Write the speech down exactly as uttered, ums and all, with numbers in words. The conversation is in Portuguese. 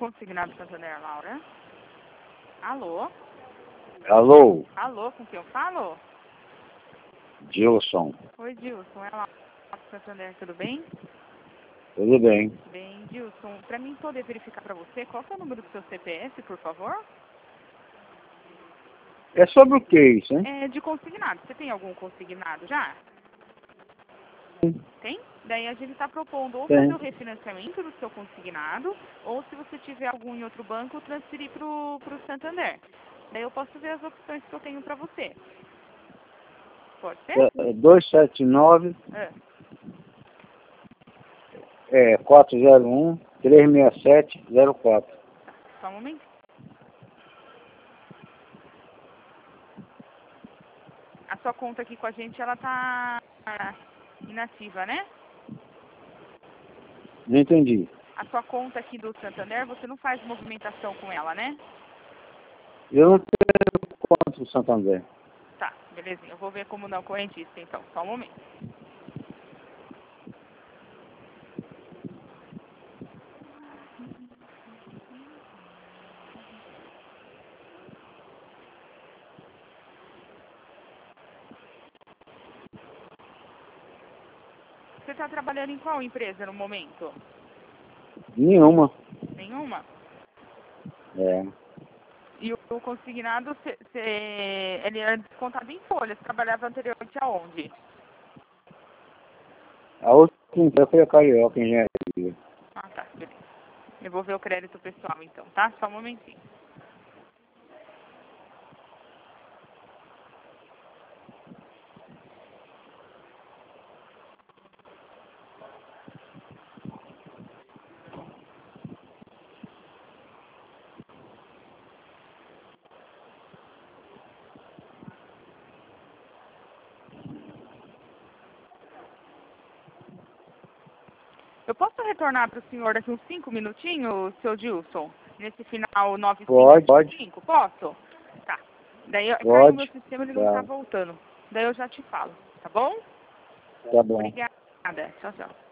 Consignado Santander, Laura. Alô? Alô, Alô, com quem eu falo? Dilson. Oi, Dilson. É Laura do Santander, tudo bem? Tudo bem? Bem, Dilson, para mim poder verificar para você, qual que é o número do seu C P F, por favor? É sobre o que isso, hein? É de consignado. Você tem algum consignado já? Tem? Daí a gente está propondo ou Tem. fazer o refinanciamento do seu consignado, ou se você tiver algum em outro banco, transferir para o Santander. Daí eu posso ver as opções que eu tenho para você. Pode ser? É, dois sete nove, É. é, quatro zero um, três seis sete zero quatro. Tá, só um momento. A sua conta aqui com a gente, ela tá inativa, né? Não entendi. A sua conta aqui do Santander, você não faz movimentação com ela, né? Eu não tenho conta do Santander. Tá, belezinha. Eu vou ver como não correntista, então. Só um momento. Você está trabalhando em qual empresa no momento? Nenhuma. Nenhuma? É. E o, o consignado, cê, cê, ele era descontado em folha. Você trabalhava anteriormente aonde? A outra empresa foi a Carioca Engenharia. Ah, tá, beleza. Eu vou ver o crédito pessoal, então, tá? Só um momentinho. Eu posso retornar para o senhor daqui uns cinco minutinhos, seu Dilson? Nesse final nove Pode, pode. cinco, posso? Tá. Daí eu- caiu o Pode. meu sistema, ele não tá Tá. voltando. Daí eu já te falo, tá bom? Tá bom. Obrigada. Tchau, tchau.